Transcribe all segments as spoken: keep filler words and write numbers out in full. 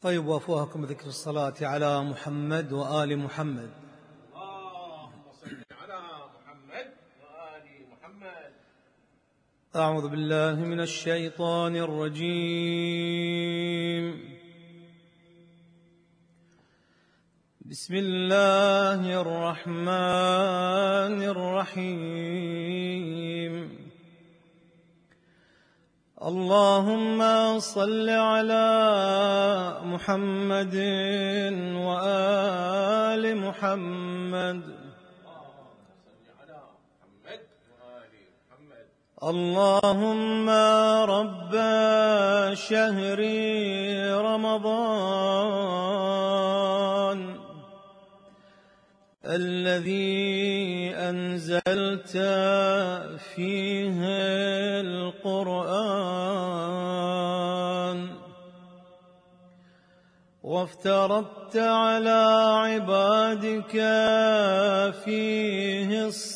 طيب وافواهكم ذكر الصلاة على محمد وآل محمد. اللهم صل على محمد وآل محمد. أعوذ بالله من الشيطان الرجيم. بسم الله الرحمن الرحيم. اللهم صل على محمد وآل محمد. اللهم رب شهر رمضان الذي أنزلت فيه القرآن وافترضت على عبادك فيه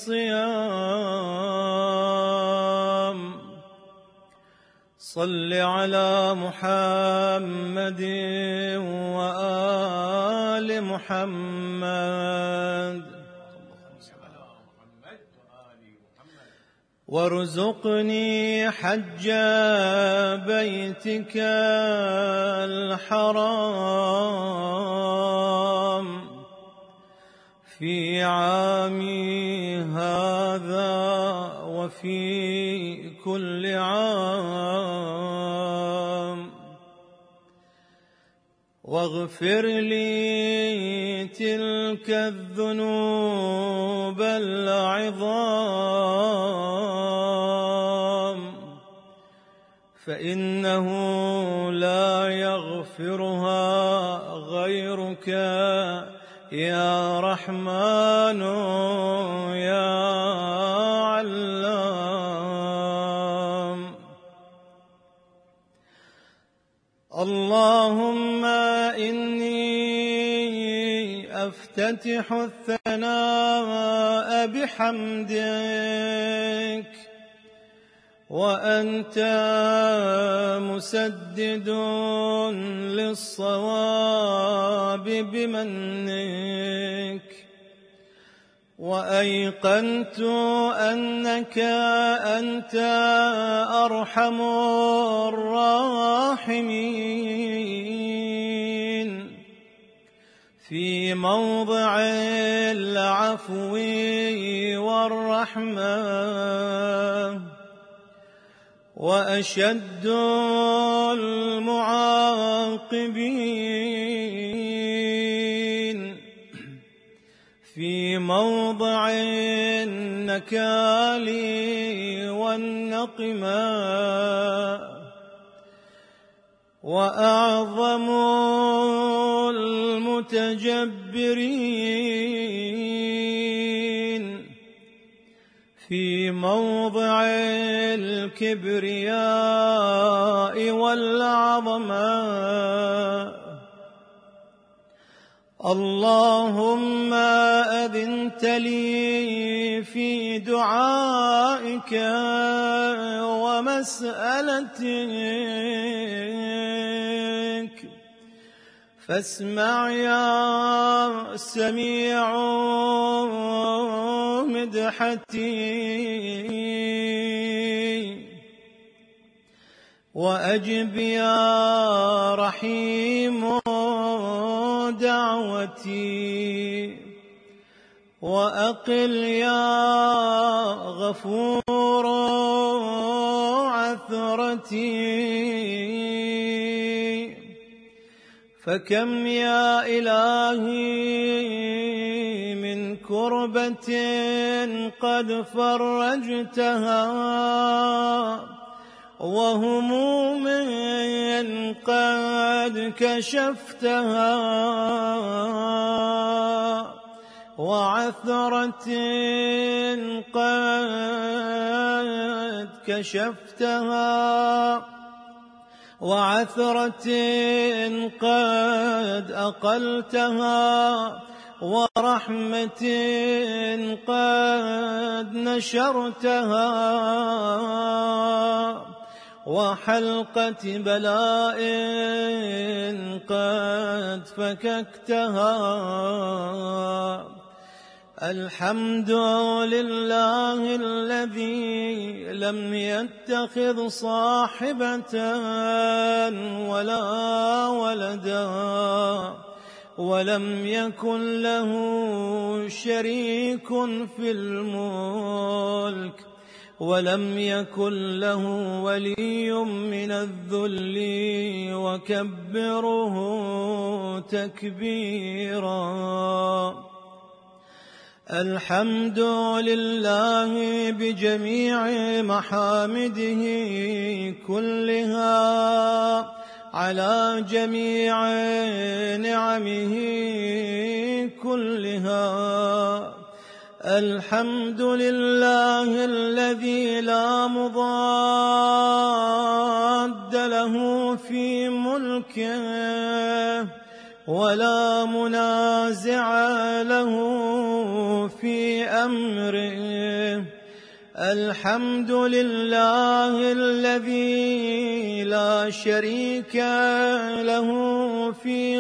الصيام، صل على محمد وآل محمد وارزقني حج بيتك الحرام في عامي هذا وفي كل عام، واغفر لي تلك الذنوب العظام، فإنه لا يغفرها غيرك يا رحمن يا علام. اللهم إني أفتتح الثناء بحمدك وأنت مسدد للصواب بمنك، وأيقنت أنك أنت أرحم الراحمين في موضع العفو والرحمة، وأشد المعاقبين في موضع النكال والنقمة، وأعظم المتجبرين في موضع الكبرياء والعظمة. اللهم أذنت لي في دعائك ومسألتك، فاسمع يا سميع مدحتي، وأجب يا رحيم دعوتي، وأقل يا غفور عثرتي، فكم يا إلهي من كربة قد فرجتها، وهموم قد كشفتها، وعثرة قد كشفتها، وعثرة قد أقلتها، ورحمة قد نشرتها، وحلقة بلاء قد فككتها. الحمد لله الذي لم يتخذ صاحبة ولا ولدا ولم يكن له شريك في الملك ولم يكن له ولي من الذل وكبره تكبيرا. الحمد لله بجميع محامده كلها على جميع نعمه كلها. الحمد لله الذي لا مضاد له في ملكه ولا منازع له في أمره. الحمد لله الذي لا شريك له في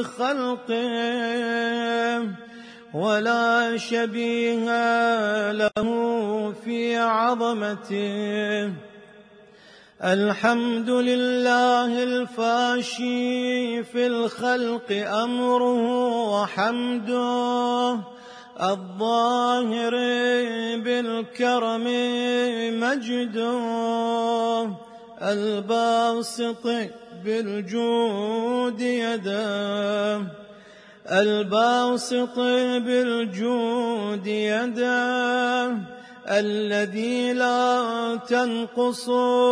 خلقه ولا شبيه له في عظمته. الحمد لله الفاشي في الخلق أمره وحمده، الظاهر بالكرم مجده، الباسط بالجود يده، الباسط بالجود يده، الذي لا تنقص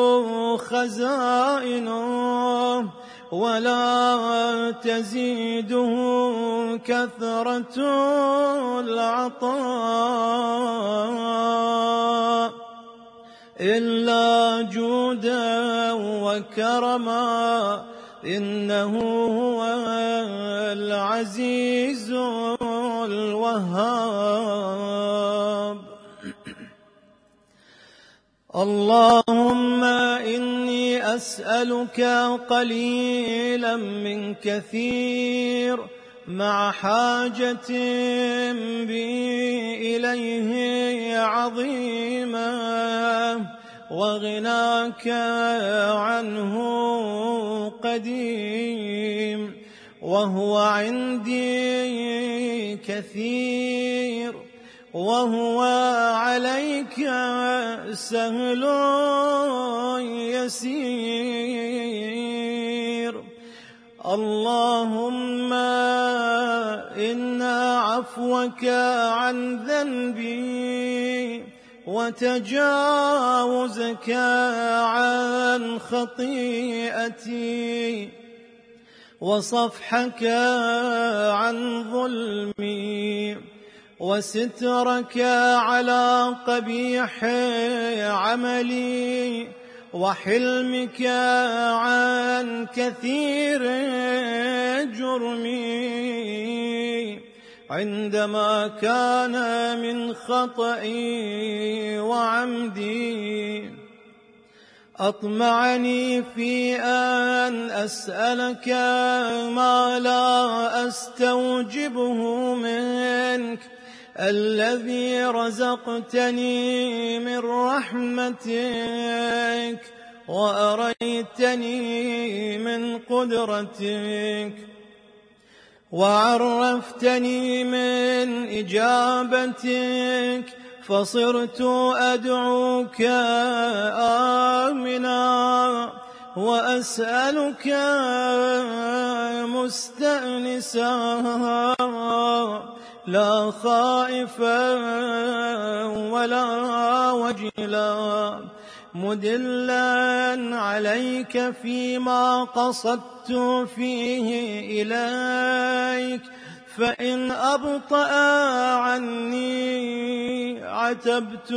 خزائنه ولا تزيده كثرة العطاء إلا جودا وكرما، إنه هو العزيز الوهاب. اللهم إني أسألك قليلا من كثير مع حاجة بي إليه عظيمة، وغناك عنه قديم، وهو عندي كثير، وهو عليك سهل يسير. اللهم إن عفوك عن ذنبي وتجاوزك عن خطيئتي وصفحك عن ظلمي وسترك على قبيح عملي وحلمك عن كثير جرمي عندما كان من خطئي وعمدي. أطمعني في أن أسألك ما لا أستوجبه منك، الذي رزقتني من رحمتك وأريتني من قدرتك وعرفتني من إجابتك، فصرت أدعوك آمنا وأسألك مستأنسا، لا خائفا ولا وجلا، مدلا عليك فيما قصدت فيه إليك، فإن أبطأ عني عتبت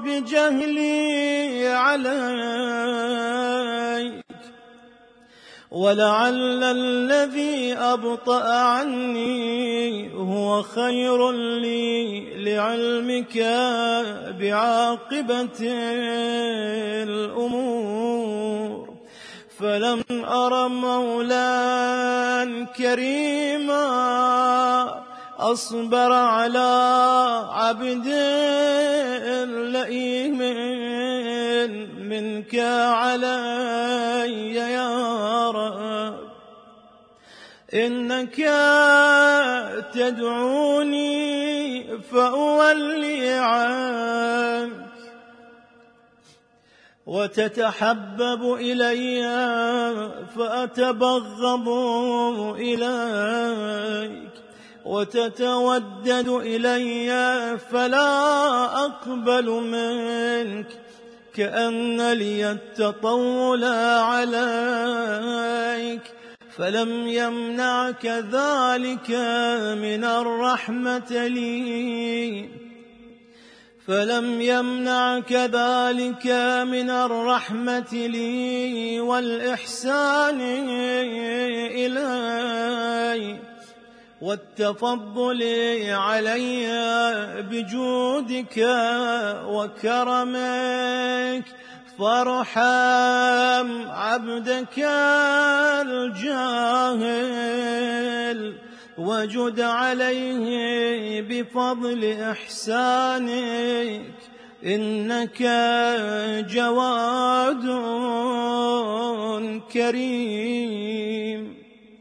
بجهلي عليك، ولعل الذي أبطأ عني هو خير لي لعلمك بعاقبة الأمور. فلم أر مولا كريما أصبر على عبد لئيم منك علي يا رب. إنك تدعوني فأولي عنك، وتتحبب إلي فأتبغض إليك، وتتودد إلي فلا أقبل منك، كأن لي التطول عليك. فلم يمنعك ذلك من الرحمة لي فلم يمنعك ذلك من الرحمة لي والإحسان إلي والتفضل علي بجودك وكرمك. فارحم عبدك الجاهل وجد عليه بفضل إحسانك، إنك جواد كريم.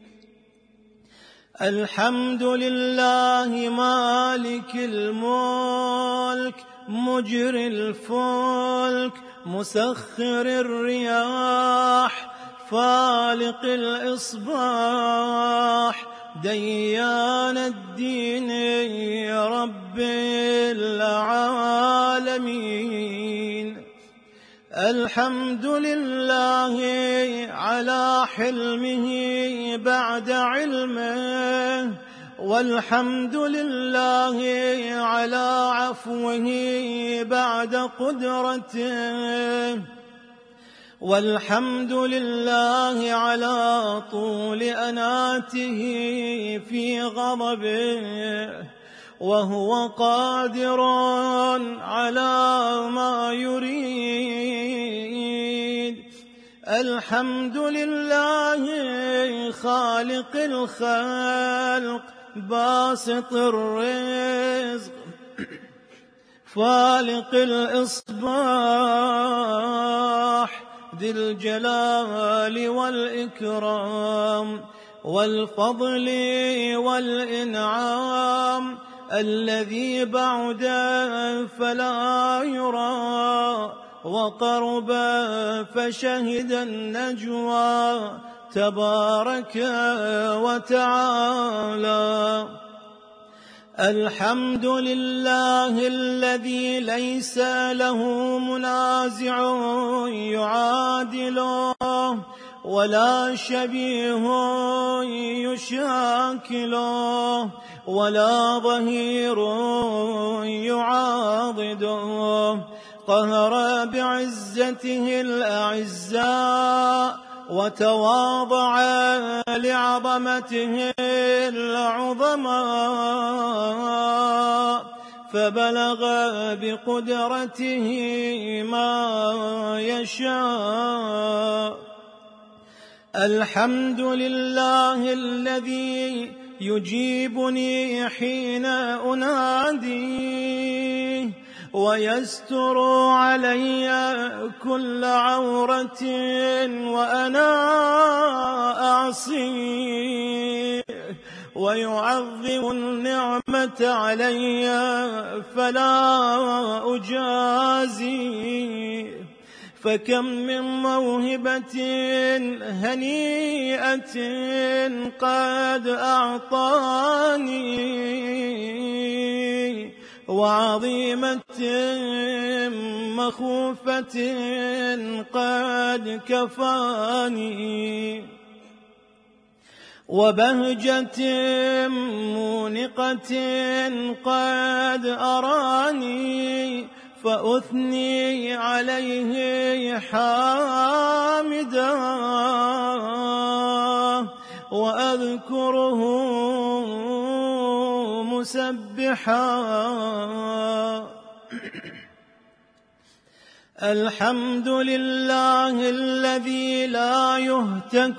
الحمد لله مالك الملك مجري الفلك مسخر الرياح فالق الإصباح ديان الدين رب العالمين. الحمد لله على حلمه بعد علمه، والحمد لله على عفوه بعد قدرته، والحمد لله على طول أناته في غضبه، وهو قادر على ما يريد. الحمد لله خالق الخلق باسط الرزق فالق الإصباح ذي الجلال والإكرام والفضل والإنعام، الذي بعد فلا يرى وقرب فشهد النجوى تبارك وتعالى. الحمد لله الذي ليس له منازع يعادله ولا شبيه يشاكله ولا ظهير يعاضده. قهر بعزته الأعزاء وتواضع لعظمته العظماء، فبلغ بقدرته ما يشاء. الحمد لله الذي يجيبني حين أناديه ويستر علي كل عورة وأنا أعصيه، ويعظم النعمة علي فلا أجازيه. فكم من موهبة هنيئة قد أعطاني، وعظيمة مخوفة قد كفاني، وبهجة مونقة قد أراني، فأثني عليه حامدا وأذكره مسبحا. الحمد لله الذي لا يهتك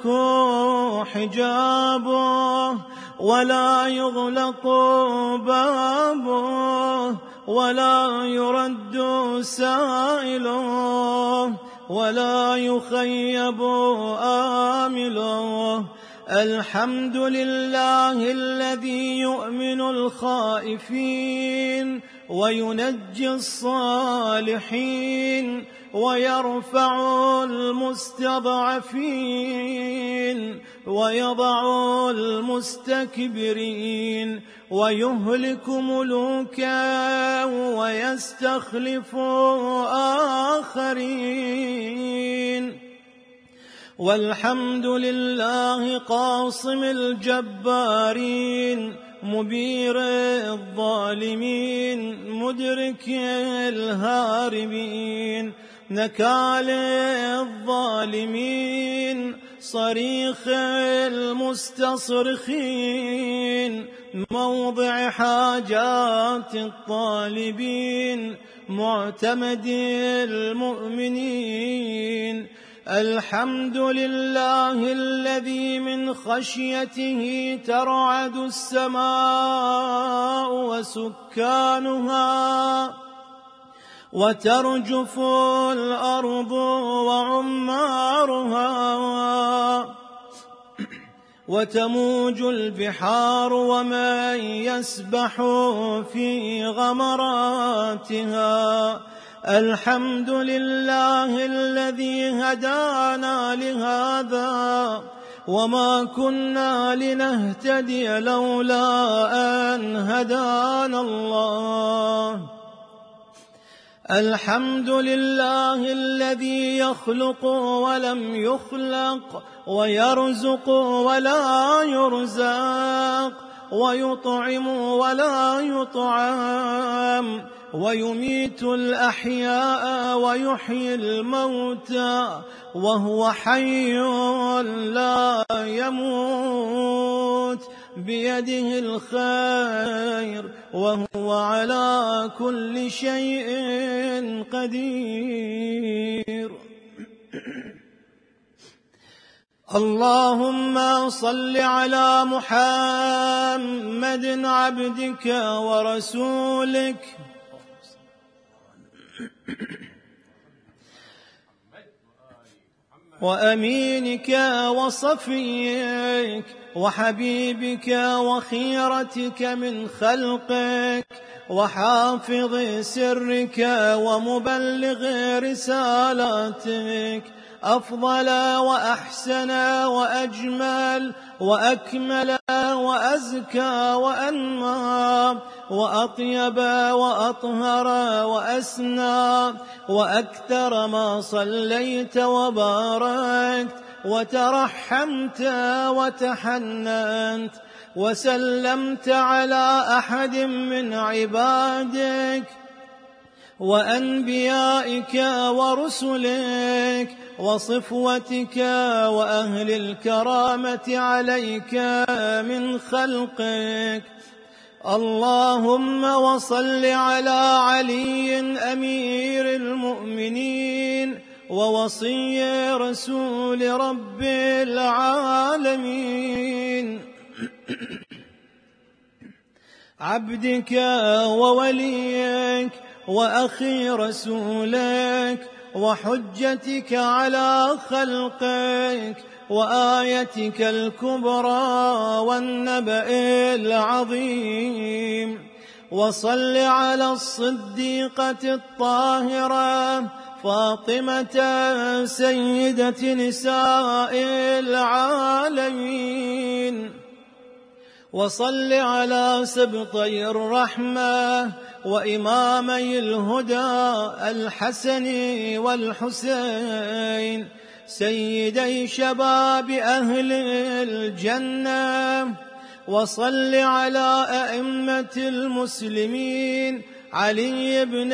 حجابه ولا يغلق بابه ولا يرد سائله ولا يخيب آمله. الحمد لله الذي يؤمن الخائفين وينجي الصالحين ويرفع المستضعفين ويضع المستكبرين ويهلك ملوكا ويستخلف آخرين. والحمد لله قاصم الجبارين مبير الظالمين مدرك الهاربين نكال الظالمين صريخ المستصرخين موضع حاجات الطالبين معتمد المؤمنين. الحمد لله الذي من خشيته ترعد السماء وسكانها وترجف الأرض وعمارها وتموج البحار ومن يسبح في غمراتها. الحمد لله الذي هدانا لهذا وما كنا لنهتدي لولا أن هدانا الله. الحمد لله الذي يخلق ولم يخلق ويرزق ولا يرزق ويطعم ولا يطعم ويميت الأحياء ويحيي الموتى وهو حي لا يموت بيده الخير وهو على كل شيء قدير. اللهم صل على محمد عبدك ورسولك وأمينك وصفيك وحبيبك وخيرتك من خلقك وحافظ سرك ومبلغ رسالاتك أفضل وأحسن وأجمل وأكمل وأزكى وأنمى وأطيب وأطهر وأسنى وأكثر ما صليت وباركت وترحمت وتحننت وسلمت على أحد من عبادك وأنبيائك ورسلك وصفوتك وأهل الكرامة عليك من خلقك. اللهم وصل على علي أمير المؤمنين ووصي رسول رب العالمين عبدك ووليك وأخي رسولك وحجتك على خلقك وآيتك الكبرى والنبأ العظيم. وصل على الصديقة الطاهرة فاطمة سيدة نساء العالمين. وصل على سبطي الرحمة وإمامي الهدى الحسن والحسين سيدي شباب أهل الجنة. وصل على أئمة المسلمين علي بن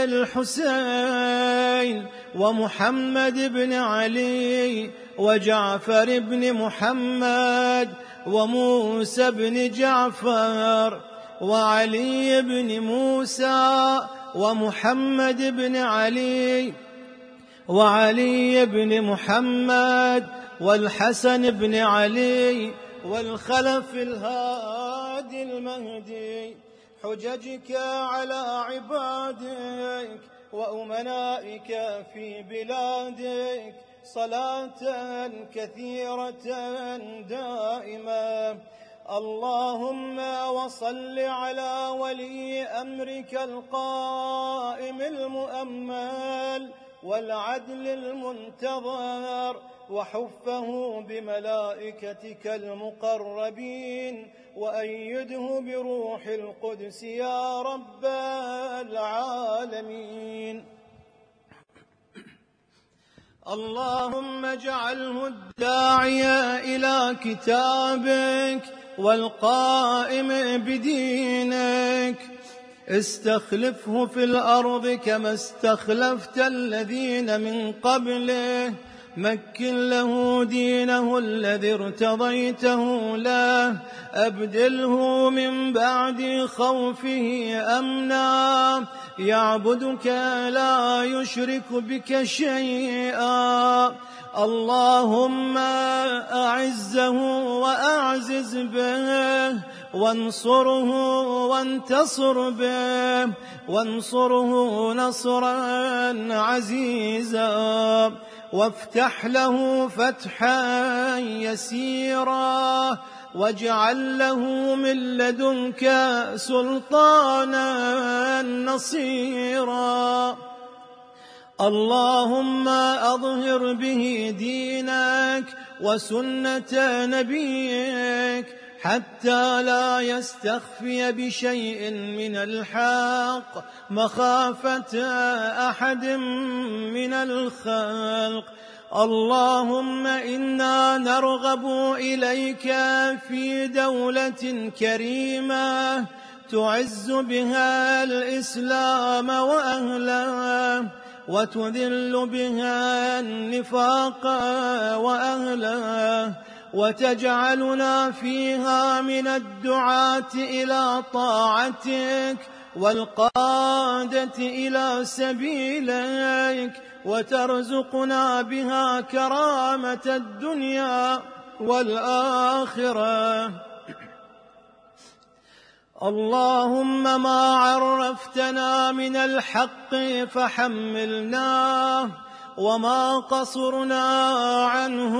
الحسين ومحمد بن علي وجعفر بن محمد وموسى بن جعفر وعلي بن موسى ومحمد بن علي وعلي بن محمد والحسن بن علي والخلف الهادي المهدي، حججك على عبادك وأمنائك في بلادك صلاة كثيرة دائمة. اللهم وصل على ولي أمرك القائم المؤمل والعدل المنتظر وحفه بملائكتك المقربين وأيده بروح القدس يا رب العالمين. اللهم اجعله الداعي إلى كتابك والقائم بدينك، استخلفه في الأرض كما استخلفت الذين من قبله، مكن له دينه الذي ارتضيته له، أبدله من بعد خوفه أمنا، يعبدك لا يشرك بك شيئا. اللهم أعزه وأعزز به، وانصره وانتصر به، وانصره نصرا عزيزا، وافتح له فتحا يسيرا، واجعل له من لدنك سلطانا نصيرا. اللهم أظهر به دينك وسنة نبيك حتى لا يستخفي بشيء من الحق مخافة أحد من الخلق. اللهم إنا نرغب إليك في دولة كريمة تعز بها الإسلام وأهله، وتذل بها النفاق وأهله، وتجعلنا فيها من الدعاة إلى طاعتك والقادة إلى سبيلك، وترزقنا بها كرامة الدنيا والآخرة. اللهم ما عرفتنا من الحق فحملناه، وما قصرنا عنه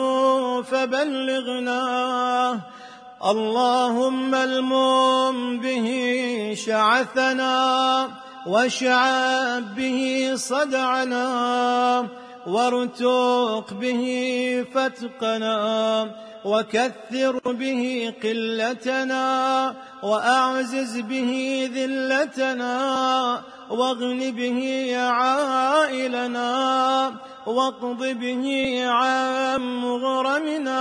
فبلغناه. اللهم المم به شعثنا، واشعب به صدعنا، وارتق به فتقنا، وكثر به قلتنا، وأعزز به ذلتنا، واغن به عائلنا، واقض به عن مغرمنا،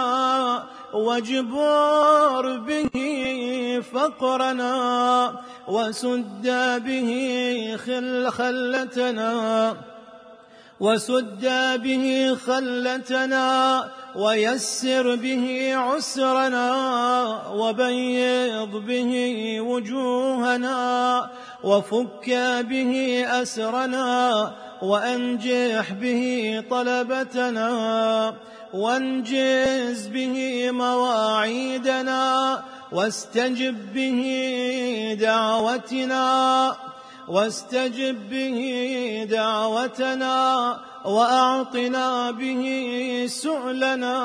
واجبر به فقرنا، وسد به خلتنا وسد به خلتنا، ويسر به عسرنا، وبيض به وجوهنا، وفك به أسرنا، وأنجح به طلبتنا، وانجز به مواعيدنا، واستجب به دعوتنا واستجب به دعوتنا وأعطنا به سؤلنا،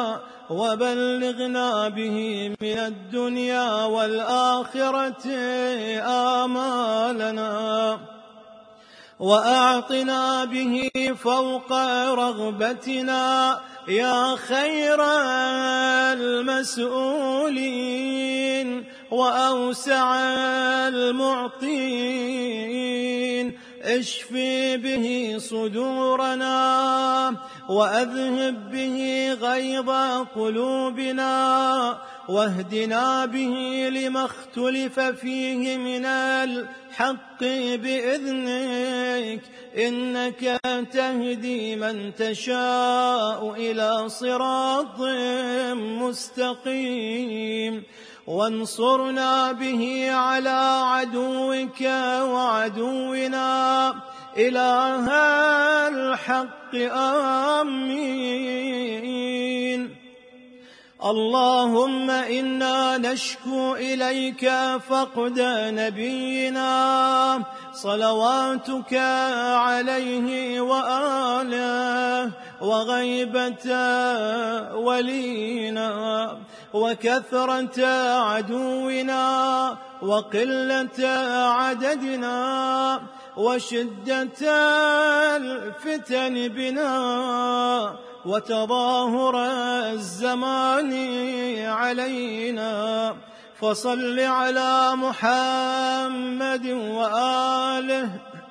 وبلغنا به من الدنيا والآخرة آمالنا، وأعطنا به فوق رغبتنا يا خير المسؤولين وأوسع المعطين. اشفي به صدورنا، وأذهب به غيظ قلوبنا، واهدنا به لما اختلف فيه من الحق بإذنك، إنك تهدي من تشاء إلى صراط مستقيم. وانصرنا به على عدوك وعدونا إله الحق. آمين. اللهم إنا نشكو إليك فقد نبينا صلواتك عليه وآله، وغيبة ولينا، وكثرة عدونا، وقلة عددنا، وشدة الفتن بنا، وتظاهر الزمان علينا. فصل على محمد وآله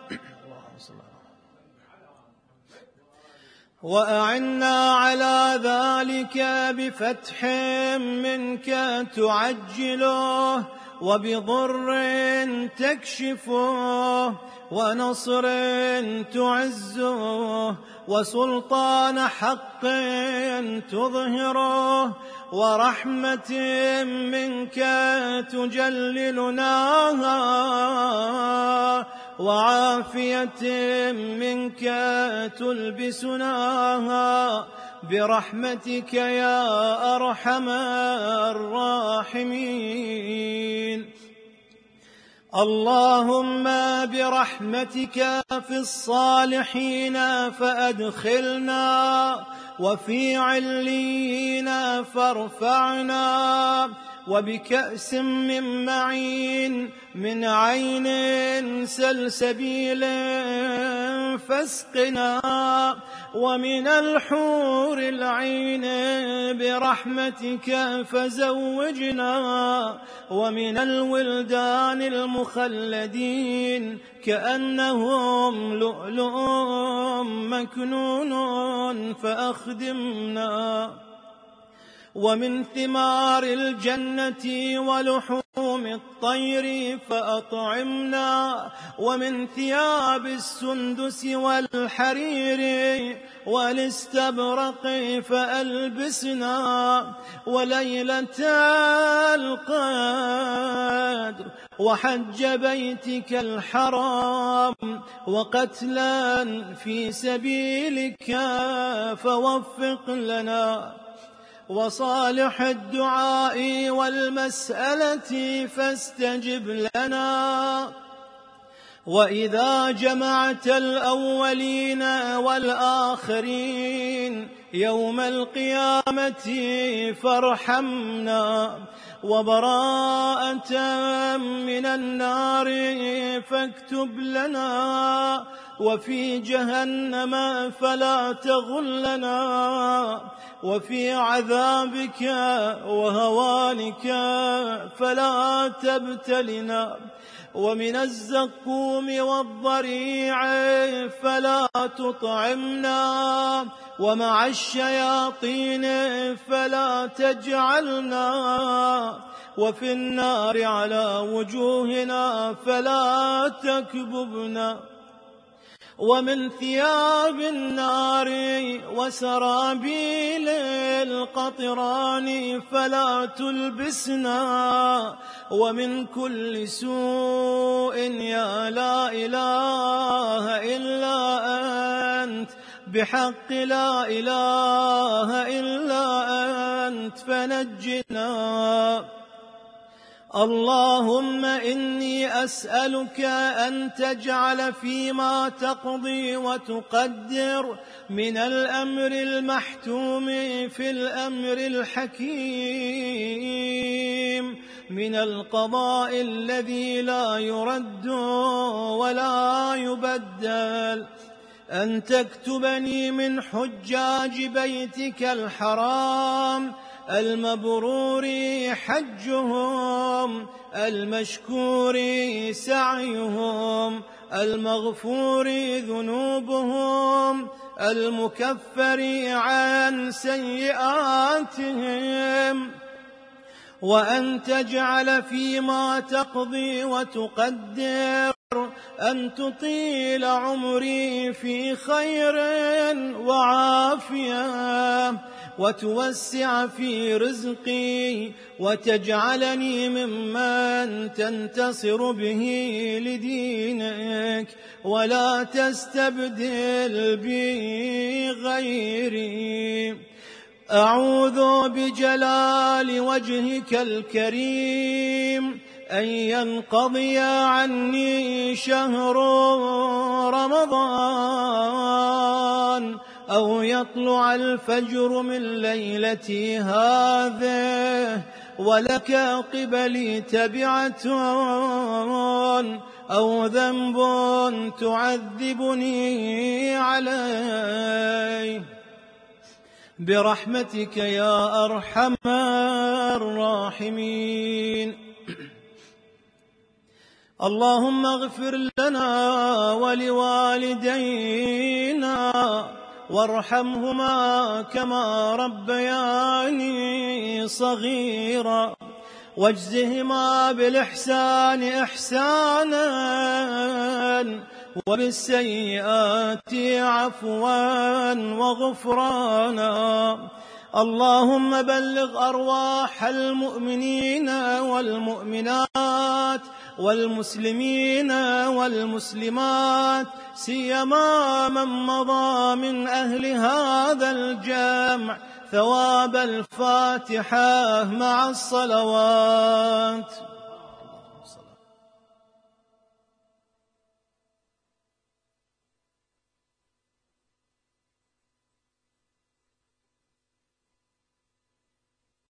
وأعنا على ذلك بفتح منك تعجله، وبضر تكشفه، ونصر تعزه، وسلطان حق تظهره، ورحمة منك تجللناها، وعافية منك تلبسناها، برحمتك يا أرحم الراحمين. اللهم برحمتك في الصالحين فأدخلنا، وفي عليين فارفعنا، وبكأس من معين من عين سلسبيل فاسقنا، ومن الحور العين برحمتك فزوجنا، ومن الولدان المخلدين كأنهم لؤلؤ مكنون فأخدمنا، ومن ثمار الجنة ولحوم الطير فأطعمنا، ومن ثياب السندس والحرير والاستبرق فألبسنا، وليلة القدر، وحج بيتك الحرام، وقتلا في سبيلك فوفق لنا، وصالح الدعاء والمسألة فاستجب لنا. وإذا جمعت الأولين والآخرين يوم القيامة فارحمنا، وبراءة من النار فاكتب لنا، وفي جهنم فلا تغلنا، وفي عذابك وهوانك فلا تبتلنا، ومن الزقوم والضريع فلا تطعمنا، ومع الشياطين فلا تجعلنا، وفي النار على وجوهنا فلا تكببنا، ومن ثياب النار وسرابيل القطران فلا تلبسنا، ومن كل سوء يا لا إله إلا أنت، بحق لا إله إلا أنت فنجنا. اللهم إني أسألك أن تجعل فيما تقضي وتقدر من الأمر المحتوم في الأمر الحكيم، من القضاء الذي لا يرد ولا يبدل، أن تكتبني من حجاج بيتك الحرام المبرور حجهم، المشكور سعيهم، المغفور ذنوبهم، المكفر عن سيئاتهم، وأن تجعل فيما تقضي وتقدر أن تطيل عمري في خير وعافية، وتوسع في رزقي، وتجعلني ممن تنتصر به لدينك، ولا تستبدل بي غيري. أعوذ بجلال وجهك الكريم أن ينقضي عني شهر رمضان، أو يطلع الفجر من ليلتي هذه ولك قبلي تبعة أو ذنب تعذبني عليه، برحمتك يا أرحم الراحمين. اللهم اغفر لنا ولوالدينا وارحمهما كما ربياني صغيرا، واجزهما بالإحسان إحسانا وبالسيئات عفوا وغفرانا. اللهم بلغ أرواح المؤمنين والمؤمنات والمسلمين والمسلمات، سيما من مضى من أهل هذا الجمع، ثواب الفاتحة مع الصلوات.